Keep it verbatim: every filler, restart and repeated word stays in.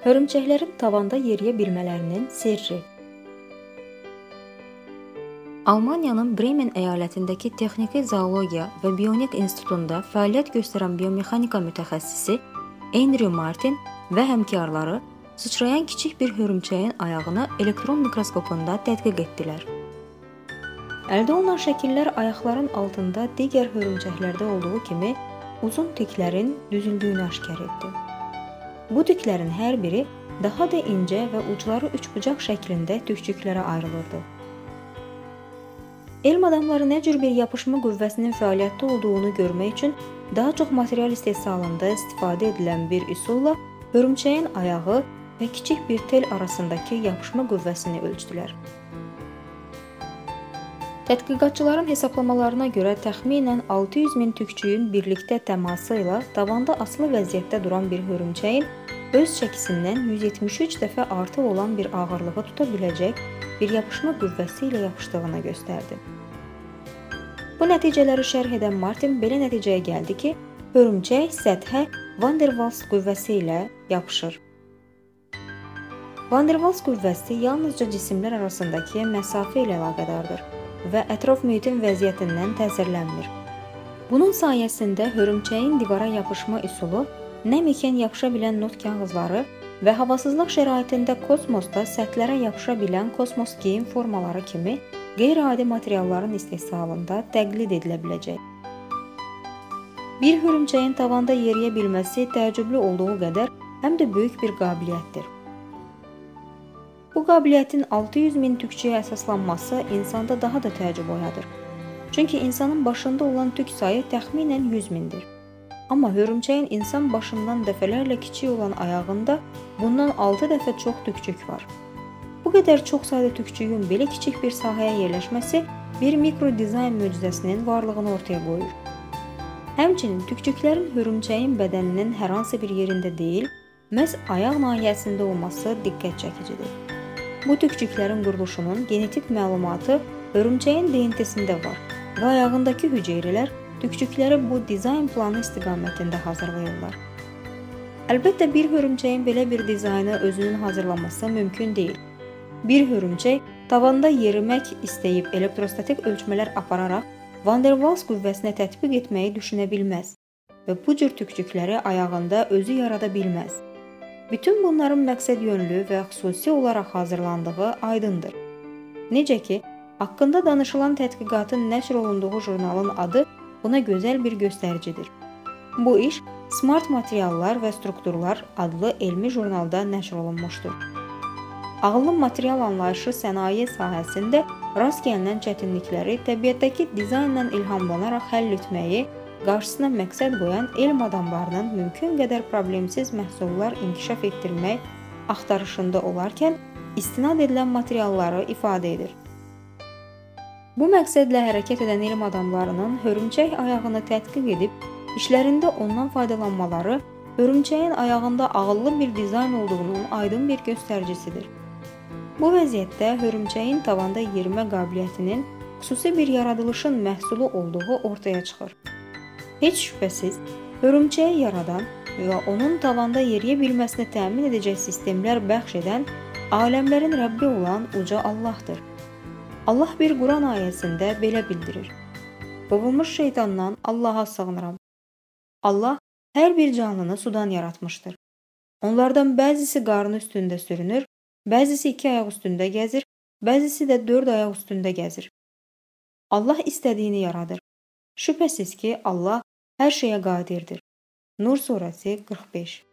Hörümçəklərin tavanda yeriyə bilmələrinin sirri. Almaniyanın Bremen əyalətindəki Texniki Zoologiya və Bionik İnstitutunda fəaliyyət göstərən biomexanika mütəxəssisi Andrew Martin və həmkarları sıçrayan kiçik bir hörümçəyin ayağını elektron mikroskopunda tədqiq etdilər. Əldə olunan şəkillər ayaqların altında digər hörümçəklərdə olduğu kimi uzun tüklərin düzüldüyünü aşkar etdi. Bu tüklərin hər biri daha da incə və ucları üçbucaq şəklində tükçüklərə ayrılırdı. Elm adamları nə cür bir yapışma qüvvəsinin fəaliyyətdə olduğunu görmək üçün daha çox material istehsalında istifadə edilən bir üsulla hörümçəyin ayağı və kiçik bir tel arasındakı yapışma qüvvəsini ölçdülər. Tədqiqatçıların hesablamalarına görə təxminən altı yüz min tükçüyün birlikdə təması ilə tavanda asılı vəziyyətdə duran bir hörümçəyin öz çəkisindən yüz yetmiş üç dəfə artıq olan bir ağırlığı tuta biləcək bir yapışma qüvvəsi ilə yapışdığını göstərdi. Bu nəticələri şərh edən Martin belə nəticəyə gəldi ki, hörümçək səthə Van der Waals qüvvəsi ilə yapışır. Van der Waals qüvvəsi yalnızca cisimlər arasındakı məsafə ilə əlaqədardır və ətraf mühitin vəziyyətindən təsirlənmir. Bunun sayəsində hörümçəyin divara yapışma üsulu nəm ikən yapışa bilən not kağızları və havasızlıq şəraitində kosmosda səthlərə yapışa bilən kosmos geyim formaları kimi qeyri-adi materialların istehsalında təqlid edilə biləcək. Bir hörümçəyin tavanda yeriyə bilməsi təəccüblü olduğu qədər həm də böyük bir qabiliyyətdir. Bu qabiliyyətin altı yüz min tükçüyə əsaslanması insanda daha da təəccüb oyadır. Çünki insanın başında olan tük sayı təxminən yüz mindir. Amma hörümçəyin insan başından dəfələrlə kiçik olan ayağında bundan altı dəfə çox tükçük var. Bu qədər çox sayda tükçüyün belə kiçik bir sahəyə yerləşməsi bir mikro dizayn möcüzəsinin varlığını ortaya qoyur. Həmçinin tükçüklərin hörümçəyin bədəninin hər hansı bir yerində deyil, məhz ayaq nahiyəsində olması diqqət çəkicidir. Bu tükçüklərin quruluşunun genetik məlumatı hörümçəyin D N T-sində var və ayağındakı hüceyrələr tükçükləri bu dizayn planı istiqamətində hazırlayırlar. Əlbəttə, bir hörümçəyin belə bir dizaynı özünün hazırlaması mümkün deyil. Bir hörümçək tavanda yerimək istəyib elektrostatik ölçmələr apararaq Van der Waals qüvvəsinə tətbiq etməyi düşünə bilməz və bu cür tükçükləri ayağında özü yarada bilməz. Bütün bunların məqsədyönlü və xüsusi olaraq hazırlandığı aydındır. Necə ki, haqqında danışılan tədqiqatın nəşr olunduğu jurnalın adı buna gözəl bir göstəricidir. Bu iş Smart Materiallar və Strukturlar adlı elmi jurnalda nəşr olunmuşdur. Ağıllı material anlayışı sənaye sahəsində rast gəlinən çətinlikləri təbiətdəki dizaynla ilhamlanaraq həll etməyi qarşısına məqsəd qoyan elm adamlarının mümkün qədər problemsiz məhsullar inkişaf etdirmək axtarışında olarkən istinad edilən materialları ifadə edir. Bu məqsədlə hərəkət edən elm adamlarının hörümçək ayağını tədqiq edib, işlərində ondan faydalanmaları hörümçəyin ayağında ağıllı bir dizayn olduğunun aydın bir göstəricisidir. Bu vəziyyətdə hörümçəyin tavanda yerimə qabiliyyətinin xüsusi bir yaradılışın məhsulu olduğu ortaya çıxır. Heç şübhəsiz, hörümçəyi yaradan və onun tavanda yeriyə bilməsini təmin edəcək sistemlər bəxş edən aləmlərin Rəbbi olan uca Allahdır. Allah bir Quran ayəsində belə bildirir: "Qovulmuş şeytandan Allaha sığınıram. Allah hər bir canlını sudan yaratmışdır. Onlardan bəzisi qarnı üstündə sürünür, bəzisi iki ayaq üstündə gəzir, bəzisi də dörd ayaq üstündə gəzir. Allah istədiyini yaradır. Şübhəsiz ki, Allah hər şeyə qadirdir." Nur surəsi qırx beş.